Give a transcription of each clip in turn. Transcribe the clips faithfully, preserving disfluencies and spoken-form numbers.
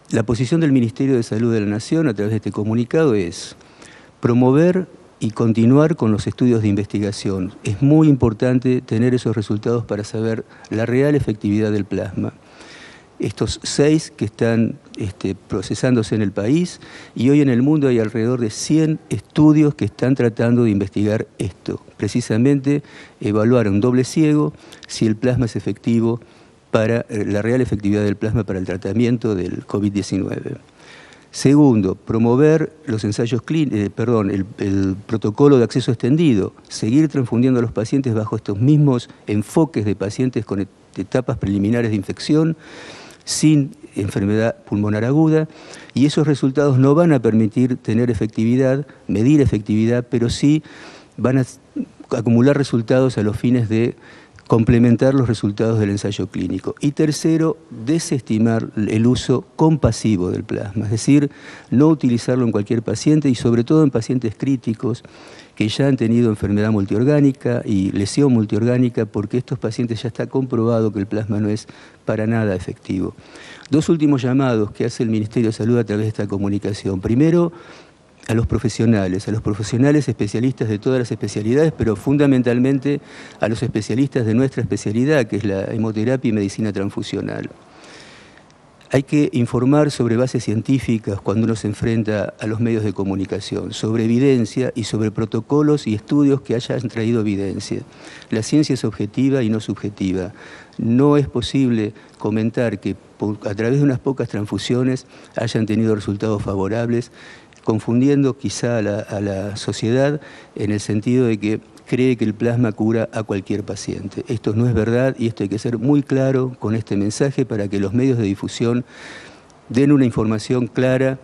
la posición del Ministerio de Salud de la Nación a través de este comunicado es promover y continuar con los estudios de investigación. Es muy importante tener esos resultados para saber la real efectividad del plasma. Estos seis que están este, procesándose en el país, y hoy en el mundo hay alrededor de cien estudios que están tratando de investigar esto. Precisamente evaluar a un doble ciego si el plasma es efectivo para la real efectividad del plasma para el tratamiento del COVID diecinueve. Segundo, promover los ensayos clínicos, eh, perdón, el, el protocolo de acceso extendido, seguir transfundiendo a los pacientes bajo estos mismos enfoques de pacientes con etapas preliminares de infección, sin enfermedad pulmonar aguda, y esos resultados no van a permitir tener efectividad, medir efectividad, pero sí van a acumular resultados a los fines de complementar los resultados del ensayo clínico. Y tercero, desestimar el uso compasivo del plasma, es decir, no utilizarlo en cualquier paciente y sobre todo en pacientes críticos que ya han tenido enfermedad multiorgánica y lesión multiorgánica, porque estos pacientes ya está comprobado que el plasma no es para nada efectivo. Dos últimos llamados que hace el Ministerio de Salud a través de esta comunicación. Primero, a los profesionales, a los profesionales especialistas de todas las especialidades, pero fundamentalmente a los especialistas de nuestra especialidad, que es la hemoterapia y medicina transfusional. Hay que informar sobre bases científicas cuando uno se enfrenta a los medios de comunicación, sobre evidencia y sobre protocolos y estudios que hayan traído evidencia. La ciencia es objetiva y no subjetiva. No es posible comentar que a través de unas pocas transfusiones hayan tenido resultados favorables, confundiendo quizá a la, a la sociedad en el sentido de que cree que el plasma cura a cualquier paciente. Esto no es verdad y esto hay que ser muy claro con este mensaje para que los medios de difusión den una información clara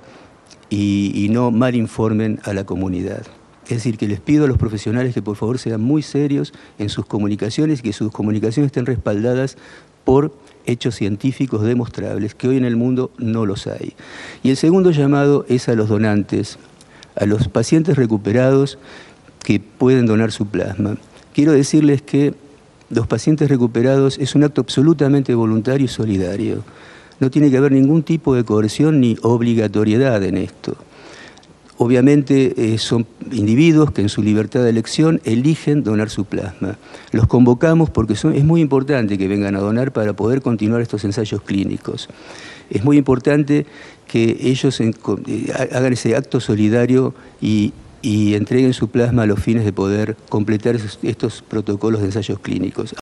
y, y no mal informen a la comunidad. Es decir, que les pido a los profesionales que por favor sean muy serios en sus comunicaciones y que sus comunicaciones estén respaldadas por hechos científicos demostrables, que hoy en el mundo no los hay. Y el segundo llamado es a los donantes, a los pacientes recuperados que pueden donar su plasma. Quiero decirles que los pacientes recuperados es un acto absolutamente voluntario y solidario. No tiene que haber ningún tipo de coerción ni obligatoriedad en esto. Obviamente eh, son individuos que en su libertad de elección eligen donar su plasma. Los convocamos porque son, es muy importante que vengan a donar para poder continuar estos ensayos clínicos. Es muy importante que ellos en, eh, hagan ese acto solidario y, y entreguen su plasma a los fines de poder completar esos, estos protocolos de ensayos clínicos.